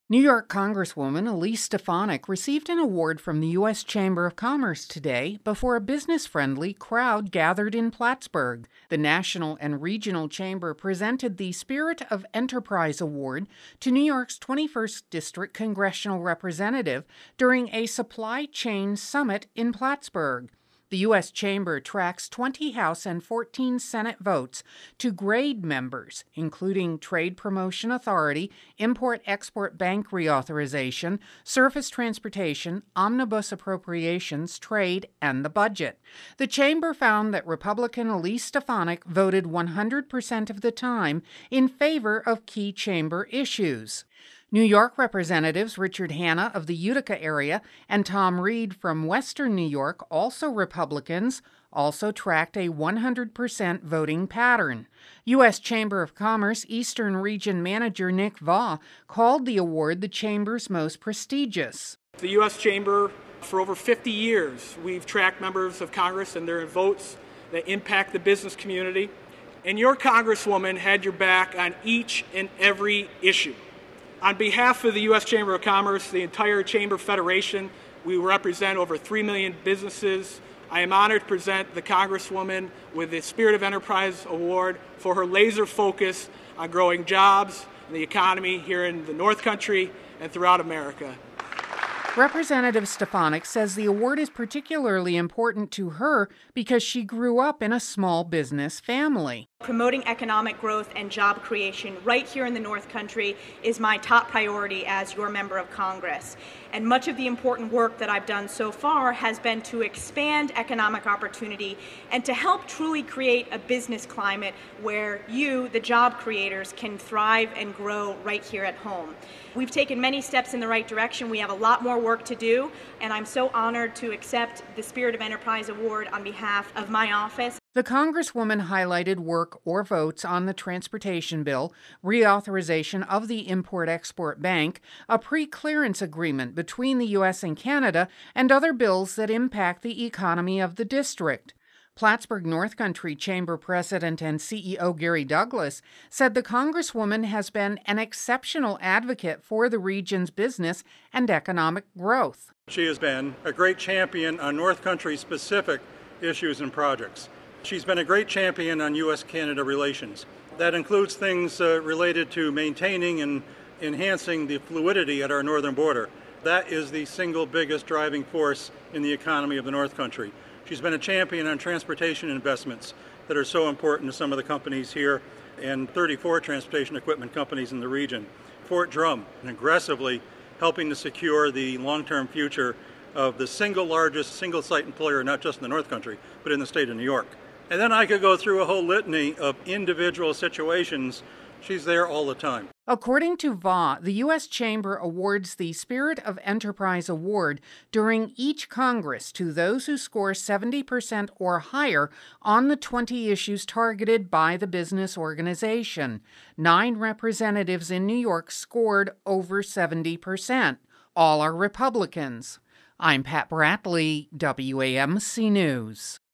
New York Congresswoman Elise Stefanik received an award from the U.S. Chamber of Commerce today before a business-friendly crowd gathered in Plattsburgh. The National and Regional Chamber presented the Spirit of Enterprise Award to New York's 21st District Congressional Representative during a supply chain summit in Plattsburgh. The U.S. Chamber tracks 20 House and 14 Senate votes to grade members, including Trade Promotion Authority, Import-Export Bank Reauthorization, Surface Transportation, Omnibus Appropriations, Trade, and the Budget. The Chamber found that Republican Elise Stefanik voted 100% of the time in favor of key Chamber issues. New York Representatives Richard Hanna of the Utica area and Tom Reed from Western New York, also Republicans, also tracked a 100% voting pattern. U.S. Chamber of Commerce Eastern Region Manager Nick Vaugh called the award the Chamber's most prestigious. The U.S. Chamber, for over 50 years, we've tracked members of Congress and their votes that impact the business community. And your Congresswoman had your back on each and every issue. On behalf of the U.S. Chamber of Commerce, the entire Chamber Federation, we represent over 3 million businesses. I am honored to present the Congresswoman with the Spirit of Enterprise Award for her laser focus on growing jobs and the economy here in the North Country and throughout America. Representative Stefanik says the award is particularly important to her because she grew up in a small business family. Promoting economic growth and job creation right here in the North Country is my top priority as your member of Congress. And much of the important work that I've done so far has been to expand economic opportunity and to help truly create a business climate where you, the job creators, can thrive and grow right here at home. We've taken many steps in the right direction. We have a lot more work to do, and I'm so honored to accept the Spirit of Enterprise Award on behalf of my office. The Congresswoman highlighted work or votes on the transportation bill, reauthorization of the Import-Export Bank, a pre-clearance agreement between the U.S. and Canada, and other bills that impact the economy of the district. Plattsburgh North Country Chamber President and CEO Gary Douglas said the Congresswoman has been an exceptional advocate for the region's business and economic growth. She has been a great champion on North Country-specific issues and projects. She's been a great champion on U.S.-Canada relations. That includes things related to maintaining and enhancing the fluidity at our northern border. That is the single biggest driving force in the economy of the North Country. She's been a champion on transportation investments that are so important to some of the companies here and 34 transportation equipment companies in the region. Fort Drum, and aggressively helping to secure the long-term future of the single largest single-site employer, not just in the North Country, but in the state of New York. And then I could go through a whole litany of individual situations. She's there all the time. According to Vaugh, the U.S. Chamber awards the Spirit of Enterprise Award during each Congress to those who score 70% or higher on the 20 issues targeted by the business organization. 9 representatives in New York scored over 70%. All are Republicans. I'm Pat Bradley, WAMC News.